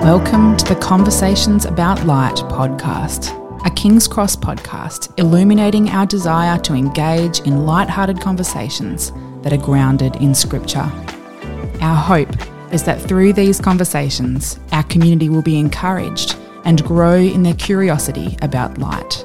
Welcome to the Conversations About Light podcast, a King's Cross podcast illuminating our desire to engage in light-hearted conversations that are grounded in Scripture. Our hope is that through these conversations, our community will be encouraged and grow in their curiosity about light.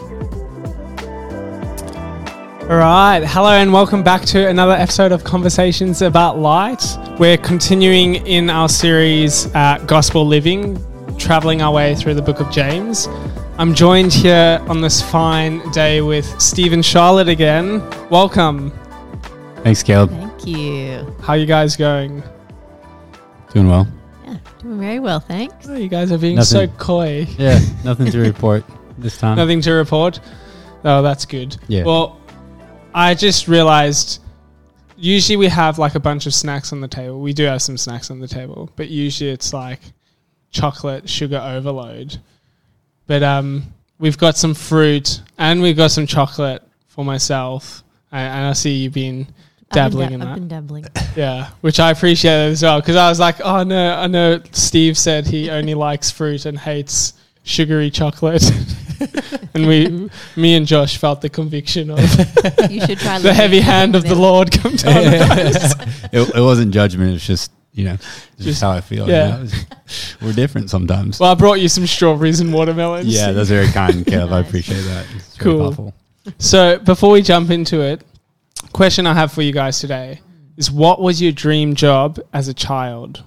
All right, hello and welcome back to another episode of Conversations About Light. We're continuing in our series, Gospel Living, traveling our way through the book of James. I'm joined here on this fine day with Steve and Charlotte again. Welcome. Thanks, Caleb. Thank you. How are you guys going? Doing well. Yeah, doing very well, thanks. Oh, you guys are being so coy. Yeah, nothing to report this time. Nothing to report? Oh, that's good. Yeah. Well, I just realized usually we have like a bunch of snacks on the table. We do have some snacks on the table, but usually it's like chocolate, sugar overload. But we've got some fruit and we've got some chocolate for myself. And I see you been dabbling in that. I've been dabbling. Yeah, which I appreciate as well. Because I was like, oh no, I know Steve said he only likes fruit and hates sugary chocolate. And me and Josh felt the conviction of You should try the heavy hand of the Lord come down on us. It wasn't judgment. It's just, just how I feel. Yeah. We're different sometimes. Well, I brought you some strawberries and watermelons. Yeah, that's very kind, Caleb. I appreciate that. It's very Cool. thoughtful. So before we jump into it, question I have for you guys today is, what was your dream job as a child?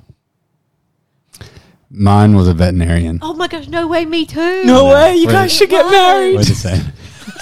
Mine was a veterinarian. Oh my gosh, no way, me too. No way, you Wait, guys should get what? married. What did it say?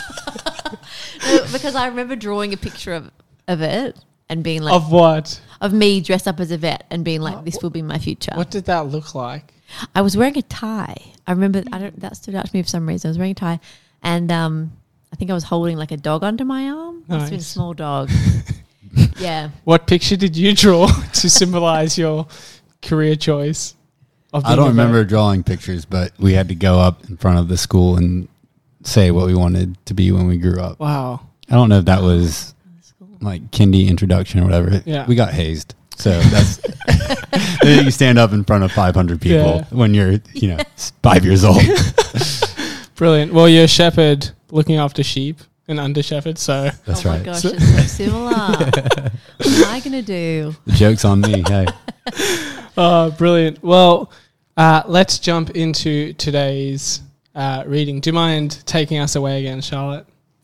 No, because I remember drawing a picture of it and being like, Of what? of me dressed up as a vet and being like, this will be my future. What did that look like? I was wearing a tie. I remember, that stood out to me for some reason. I was wearing a tie and I think I was holding like a dog under my arm. Must have been a Nice. small dog. Yeah. What picture did you draw to symbolize your career choice? Of I being don't a vet? remember drawing pictures, but we had to go up in front of the school and say what we wanted to be when we grew up. Wow. I don't know if that was like kindy introduction or whatever. Yeah. We got hazed. So that's you stand up in front of 500 people Yeah. when you're, 5 years old. Brilliant. Well, you're a shepherd looking after sheep, an under shepherd, so That's oh right. my gosh, it's so similar. What am I going to do? The joke's on me. Hey. oh, brilliant. Well, let's jump into today's reading. Do you mind taking us away again, Charlotte?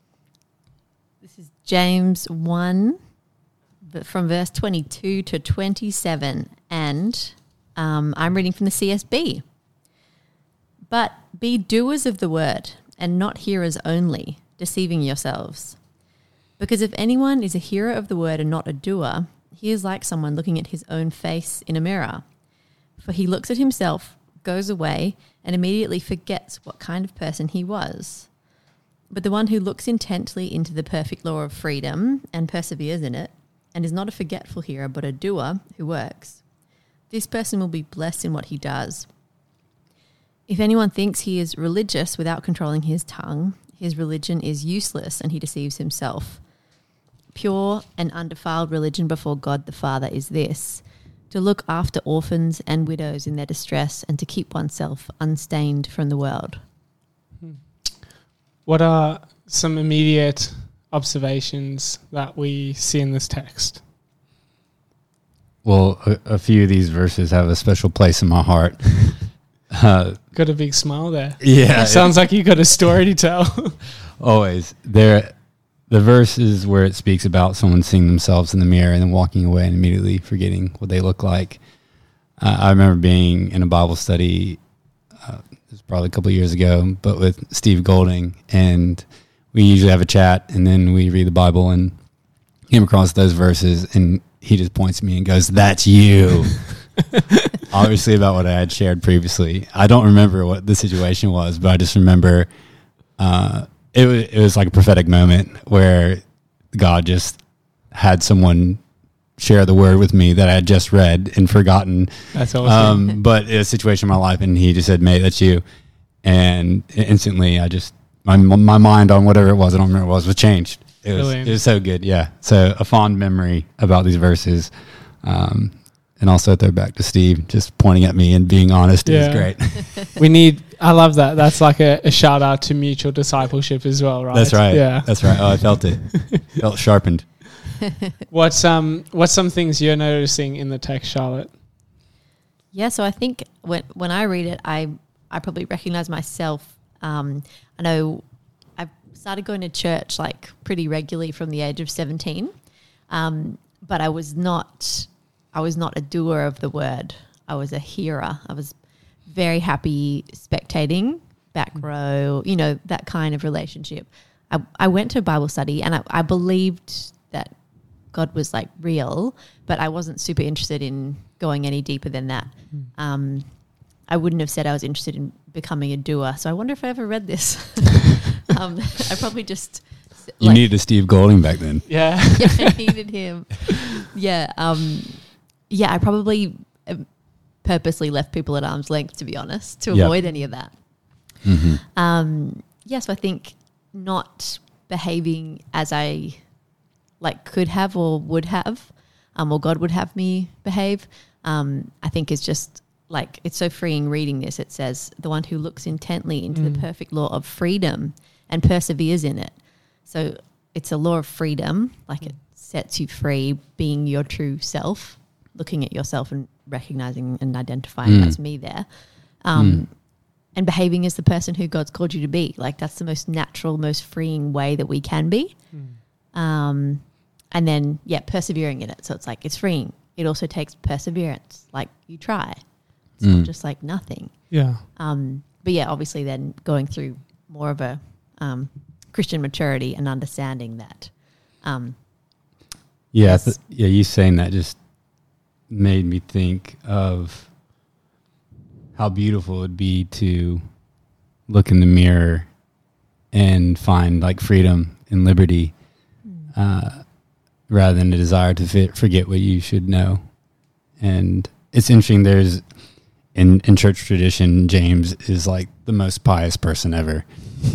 This is James 1, but from verse 22 to 27, and I'm reading from the CSB. But be doers of the word, and not hearers only, deceiving yourselves. Because if anyone is a hearer of the word and not a doer, he is like someone looking at his own face in a mirror. For he looks at himself, goes away, and immediately forgets what kind of person he was. But the one who looks intently into the perfect law of freedom and perseveres in it, and is not a forgetful hearer but a doer who works, this person will be blessed in what he does. If anyone thinks he is religious without controlling his tongue, his religion is useless and he deceives himself. Pure and undefiled religion before God the Father is this: to look after orphans and widows in their distress and to keep oneself unstained from the world. What are some immediate observations that we see in this text? Well, a few of these verses have a special place in my heart. Got a big smile there. Yeah. Sounds like you got a story to tell. Always. The verses where it speaks about someone seeing themselves in the mirror and then walking away and immediately forgetting what they look like. I remember being in a Bible study, it was probably a couple of years ago, but with Steve Golding, and we usually have a chat and then we read the Bible and came across those verses and he just points at me and goes, "That's you." Obviously about what I had shared previously. I don't remember what the situation was, but I just remember it was like a prophetic moment where God just had someone share the word with me that I had just read and forgotten. That's awesome. But in a situation in my life, and he just said, "Mate, that's you." And instantly I just, my mind on whatever it was, I don't remember what it was changed. It was so good. Yeah. So a fond memory about these verses. And also throw back to Steve, just pointing at me and being honest is great. I love that. That's like a shout out to mutual discipleship as well, right? That's right. Yeah. That's right. Oh, I felt it. Felt sharpened. What's some things you're noticing in the text, Charlotte? Yeah, so I think when I read it, I probably recognize myself. I know I started going to church like pretty regularly from the age of 17, but I was not a doer of the word. I was a hearer. I was very happy spectating, back row, that kind of relationship. I went to Bible study and I believed that God was like real, but I wasn't super interested in going any deeper than that. I wouldn't have said I was interested in becoming a doer. So I wonder if I ever read this. I probably just... You needed a Steve Golding back then. Yeah. Yeah, I needed him. Yeah. I probably purposely left people at arm's length, to be honest, to avoid any of that. Mm-hmm. So I think not behaving as I could have or would have, or God would have me behave, I think is just it's so freeing reading this. It says, the one who looks intently into the perfect law of freedom and perseveres in it. So it's a law of freedom, it sets you free, being your true self, looking at yourself and recognizing and identifying that's me there. And behaving as the person who God's called you to be. That's the most natural, most freeing way that we can be. And then, persevering in it. So it's it's freeing. It also takes perseverance. You try. It's not just nothing. Yeah. But obviously then going through more of a Christian maturity and understanding that. You saying that just made me think of how beautiful it would be to look in the mirror and find freedom and liberty rather than a desire to forget what you should know. And it's interesting, there's in church tradition, James is the most pious person ever.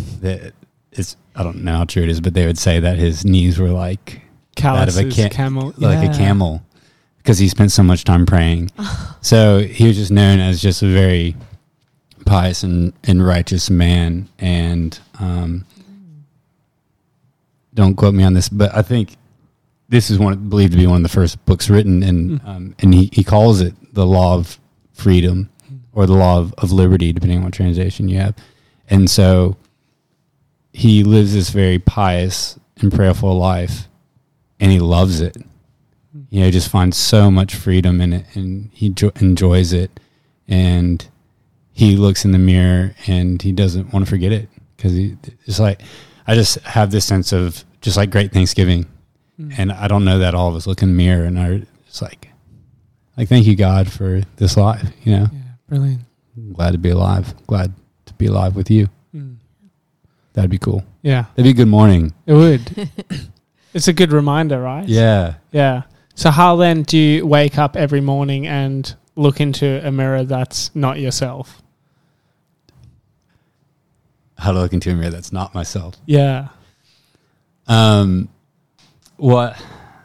I don't know how true it is, but they would say that his knees were Calluses, that of a camel. a camel, because he spent so much time praying. So he was just known as just a very pious and righteous man. And don't quote me on this, but I think this is believed to be one of the first books written, and he calls it the law of freedom or the law of liberty, depending on what translation you have. And so he lives this very pious and prayerful life, and he loves it. He just finds so much freedom in it, and he enjoys it. And he looks in the mirror, and he doesn't want to forget it, because it's I just have this sense of just great Thanksgiving. And I don't know that all of us look in the mirror and are just thank you, God, for this life. Yeah, brilliant. Glad to be alive. Glad to be alive with you. That'd be cool. Yeah. That'd be a good morning. It would. It's a good reminder, right? Yeah. Yeah. So how then do you wake up every morning and look into a mirror that's not yourself? How to look into a mirror that's not myself. Yeah. What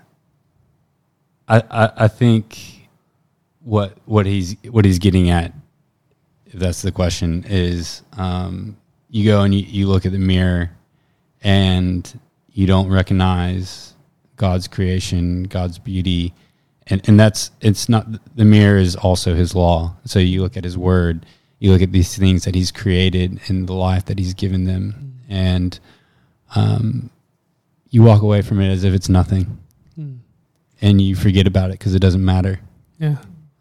I think what he's getting at, if that's the question, is you go and you look at the mirror and you don't recognize God's creation, God's beauty, and it's not, the mirror is also his law. So you look at his word, you look at these things that he's created and the life that he's given them, and you walk away from it as if it's nothing, and you forget about it because it doesn't matter. Yeah.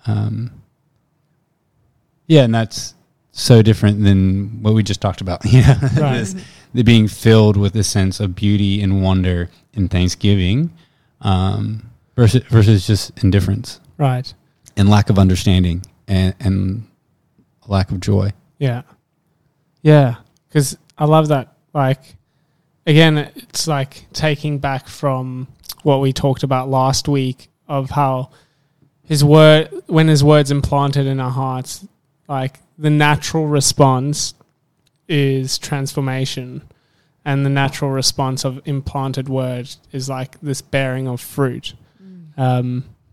And that's so different than what we just talked about. Right. The being filled with a sense of beauty and wonder and thanksgiving, versus just indifference, Right. and lack of understanding and lack of joy. Yeah. Yeah. Because I love that. Again, it's taking back from what we talked about last week of how when his word's implanted in our hearts, the natural response is transformation, and the natural response of implanted word is this bearing of fruit.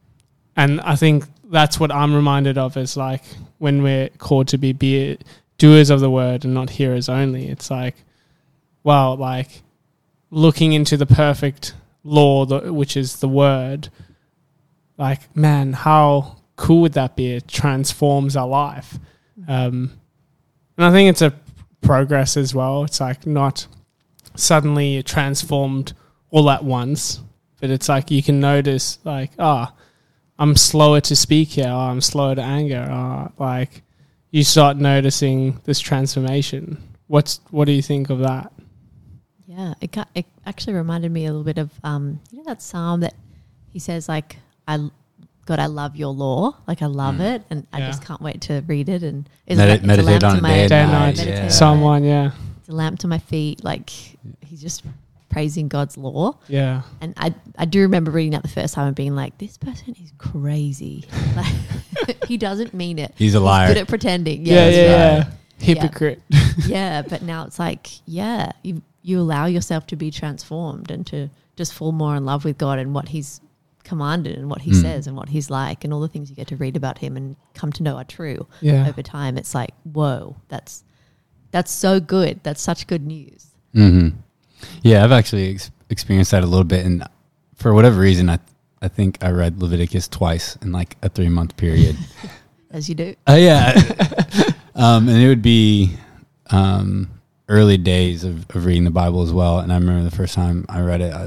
And I think that's what I'm reminded of is like when we're called to be doers of the word and not hearers only. It's like, wow, like looking into the perfect law, which is the word, like, man, how cool would that be? It transforms our life. And I think it's a progress as well. It's like not suddenly transformed all at once, but it's like you can notice like, I'm slower to speak here, or I'm slower to anger, like you start noticing this transformation. What do you think of that? Yeah, it actually reminded me a little bit of that psalm that he says like, God, I love your law, like I love it, and I just can't wait to read it. And meditate on it day and night. Yeah. Psalm 1, yeah. It's a lamp to my feet. Like he's just praising God's law. Yeah. And I do remember reading that the first time and being like, this person is crazy. Like, he doesn't mean it. He's a liar. He's good at pretending. Yeah. Hypocrite. Yeah, but now it's like, you allow yourself to be transformed and to just fall more in love with God and what he's commanded and what he says and what he's like, and all the things you get to read about him and come to know are true over time. It's like, whoa, that's so good. That's such good news. Mm-hmm. Yeah, I've actually experienced that a little bit, and for whatever reason, I think I read Leviticus twice in like a 3-month period. As you do. Yeah. And it would be early days of reading the Bible as well. And I remember the first time I read it, I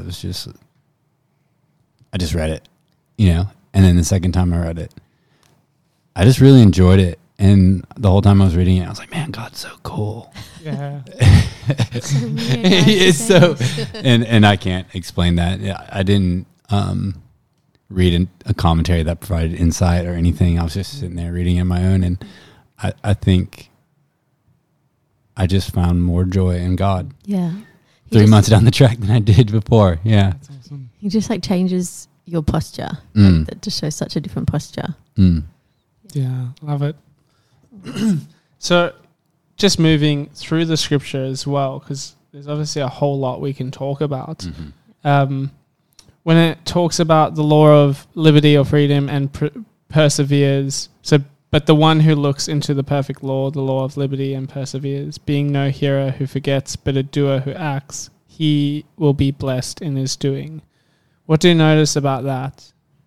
just read it, and then the second time I read it, I just really enjoyed it. And the whole time I was reading it, I was like, man, God's so cool. Yeah. It's so, and I can't explain that. Yeah, I didn't read a commentary that provided insight or anything. I was just sitting there reading it on my own, and I think I just found more joy in God. Yeah. 3 months down the track than I did before. Yeah. That's awesome. He just like changes your posture. Like, that just shows such a different posture. Yeah, love it. So just moving through the scripture as well, because there's obviously a whole lot we can talk about. Mm-hmm. When it talks about the law of liberty or freedom and perseveres, but the one who looks into the perfect law, the law of liberty, and perseveres, being no hearer who forgets, but a doer who acts, he will be blessed in his doing. What do you notice about that?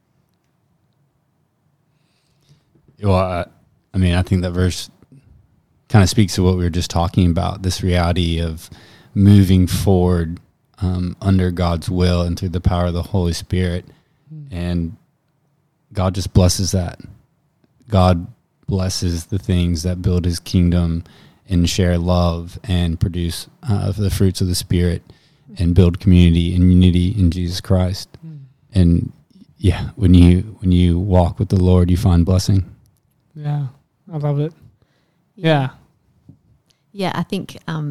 Well, I think that verse kind of speaks to what we were just talking about, this reality of moving forward under God's will and through the power of the Holy Spirit. And God just blesses that. God blesses the things that build his kingdom and share love and produce the fruits of the Spirit and build community and unity in Jesus Christ. And yeah, when you walk with the Lord, you find blessing. Yeah, I love it. Yeah. Yeah, I think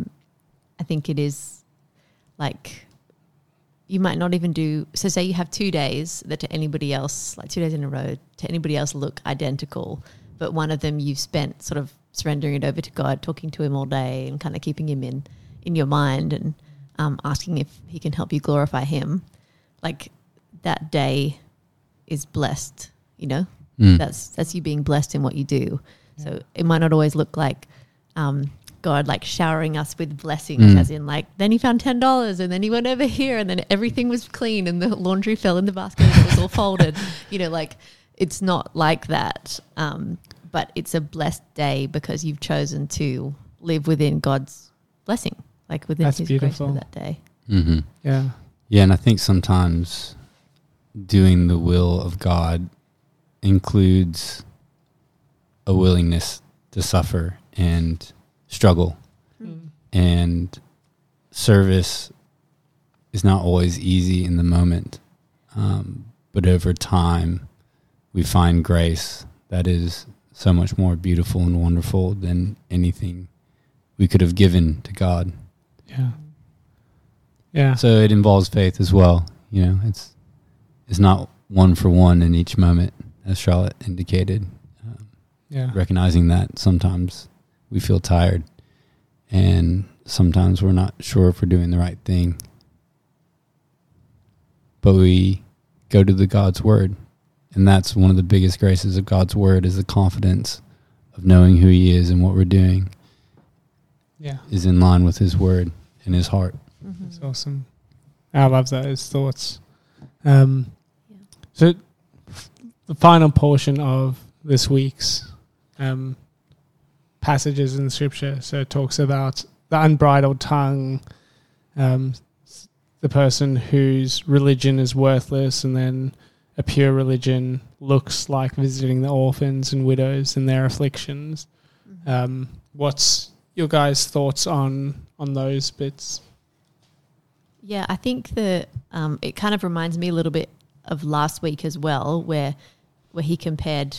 it is like you might not even do, so say you have 2 days that to anybody else, like 2 days in a row, to anybody else look identical, but one of them you've spent sort of surrendering it over to God, talking to him all day and kind of keeping him in your mind and asking if he can help you glorify him. Like that day is blessed, That's you being blessed in what you do. Yeah. So it might not always look like God like showering us with blessings, as in like, then he found $10 and then he went over here and then everything was clean and the laundry fell in the basket and it was all folded. Like it's not like that. But it's a blessed day because you've chosen to live within God's blessing, like within his grace for that day. Mm-hmm. Yeah. Yeah, and I think sometimes doing the will of God includes a willingness to suffer and struggle. And service is not always easy in the moment. But over time, we find grace that is so much more beautiful and wonderful than anything we could have given to God. Yeah. Yeah. So it involves faith as well. It's not one for one in each moment, as Charlotte indicated. Recognizing that sometimes we feel tired and sometimes we're not sure if we're doing the right thing. But we go to the God's word And that's one of the biggest graces of God's word, is the confidence of knowing who he is and what we're doing is in line with his word and his heart. That's awesome. I love those thoughts. So the final portion of this week's passages in Scripture, so it talks about the unbridled tongue, the person whose religion is worthless, and then a pure religion looks like visiting the orphans and widows in their afflictions. What's your guys' thoughts on those bits? Yeah, I think that it kind of reminds me a little bit of last week as well, where he compared,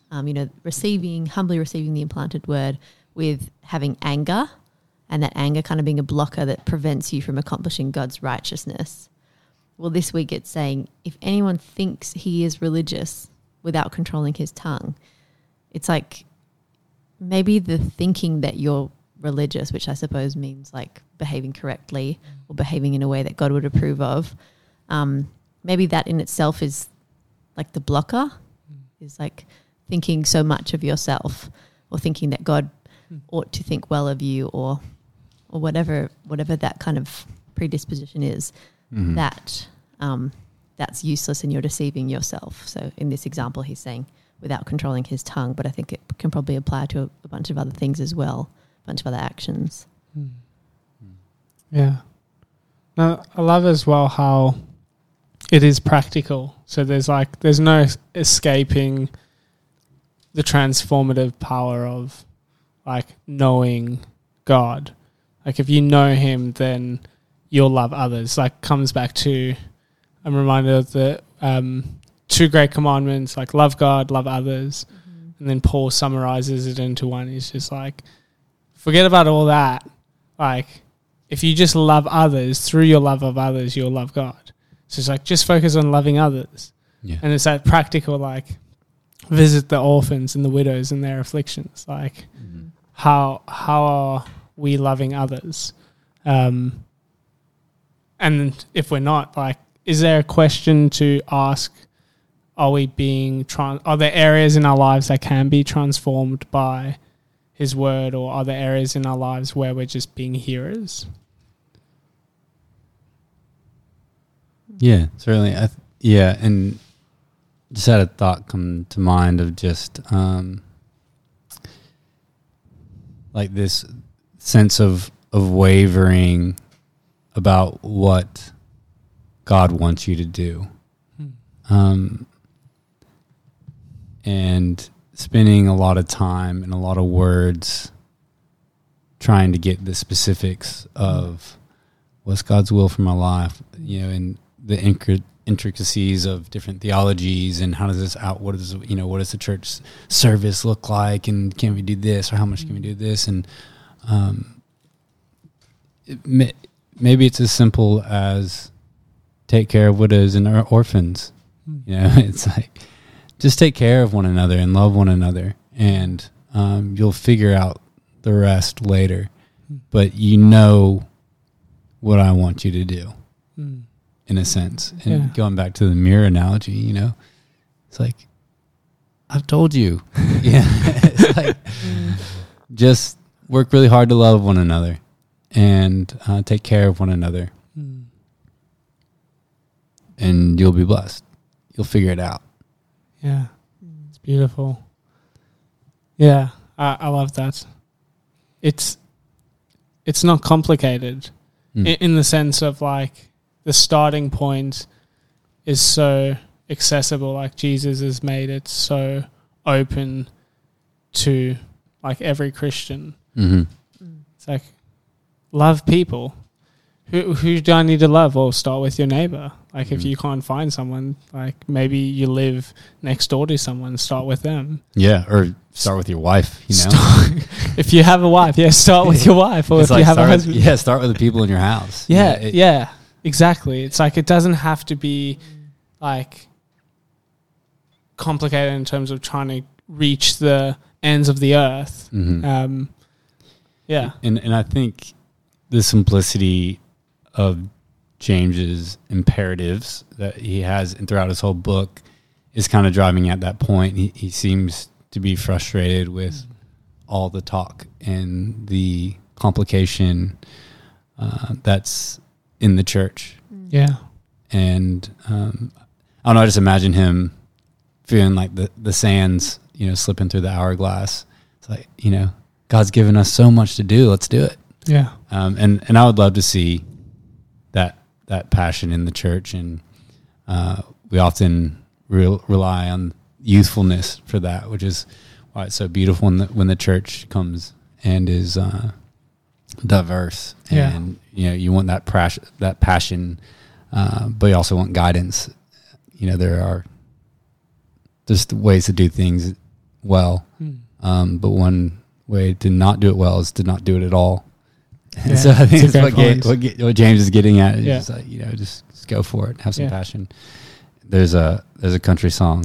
humbly receiving the implanted word with having anger, and that anger kind of being a blocker that prevents you from accomplishing God's righteousness. Well, this week it's saying, if anyone thinks he is religious without controlling his tongue, it's like maybe the thinking that you're religious, which I suppose means like behaving correctly or behaving in a way that God would approve of, maybe that in itself is like the blocker, is like thinking so much of yourself, or thinking that God ought to think well of you, or whatever that kind of predisposition is, that that's useless and you're deceiving yourself. So in this example, he's saying without controlling his tongue, but I think it can probably apply to a bunch of other things as well, a bunch of other actions. Yeah. Now, I love as well how it is practical. So there's no escaping the transformative power of like knowing God. Like if you know him, then you'll love others. Like comes back to, I'm reminded of the two great commandments, like love God, love others. And then Paul summarizes it into one. He's just like, forget about all that. Like if you just love others, through your love of others, you'll love God. So it's like, just focus on loving others. Yeah. And it's that practical, like visit the orphans and the widows in their afflictions. Like how are we loving others? And if we're not, like, is there a question to ask, are there areas in our lives that can be transformed by his word, or are there areas in our lives where we're just being hearers? Yeah, certainly. And just had a thought come to mind of just like this sense of wavering about what God wants you to do. And spending a lot of time and a lot of words trying to get the specifics of what's God's will for my life, and the intricacies of different theologies, and how does this what does the church service look like, and can we do this, or how much can we do this? And maybe it's as simple as take care of widows and orphans. It's like, just take care of one another and love one another, and you'll figure out the rest later. But what I want you to do, in a sense. And going back to the mirror analogy, it's like, I've told you. It's like, just work really hard to love one another and take care of one another. And you'll be blessed. You'll figure it out. Yeah, it's beautiful. Yeah, I love that. It's not complicated in the sense of like the starting point is so accessible. Like Jesus has made it so open to like every Christian. It's like, love people. Who do I need to love? Well, start with your neighbor. Like if you can't find someone, like maybe you live next door to someone, start with them. Yeah, or start with your wife, If you have a wife, start with your wife. Or if you have a husband. Start with the people in your house. Yeah, exactly. It's like, it doesn't have to be like complicated in terms of trying to reach the ends of the earth. And I think the simplicity of James's imperatives that he has throughout his whole book is kind of driving at that point. He seems to be frustrated with all the talk and the complication that's in the church. Yeah. And I don't know, I just imagine him feeling like the sands, slipping through the hourglass. It's like, God's given us so much to do. Let's do it. Yeah. And I would love to see that passion in the church. And we often rely on youthfulness for that, which is why it's so beautiful when the church comes and is diverse. Yeah. And you want that passion, but you also want guidance. There are just ways to do things well, but one way to not do it well is to not do it at all. Yeah, so I think that's what James is getting at is Yeah. just like, just go for it, have some Yeah. passion. There's a country song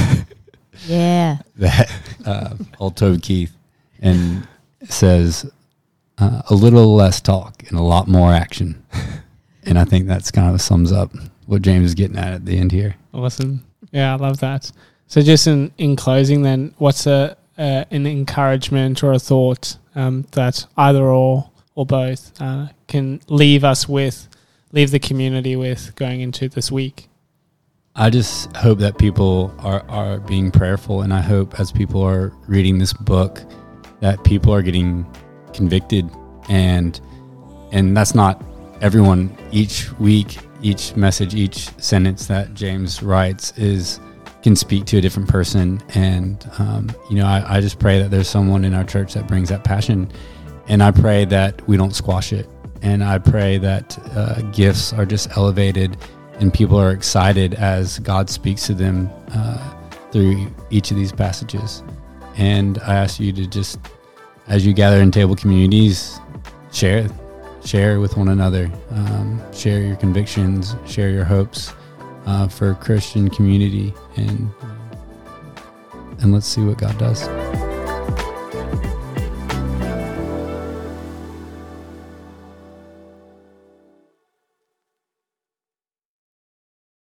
Yeah. that old Toby Keith, and it says a little less talk and a lot more action. And I think that's kind of sums up what James is getting at the end here. Awesome. Yeah, I love that. So just in closing then, what's an encouragement or a thought that either or both can leave the community with going into this week? I just hope that people are being prayerful, and I hope as people are reading this book that people are getting convicted, and that's not everyone. Each week, each message, each sentence that James writes can speak to a different person, and I just pray that there's someone in our church that brings that passion, and I pray that we don't squash it, and I pray that gifts are just elevated and people are excited as God speaks to them through each of these passages. And I ask you to just, as you gather in table communities, share with one another, share your convictions, share your hopes for Christian community, and let's see what God does.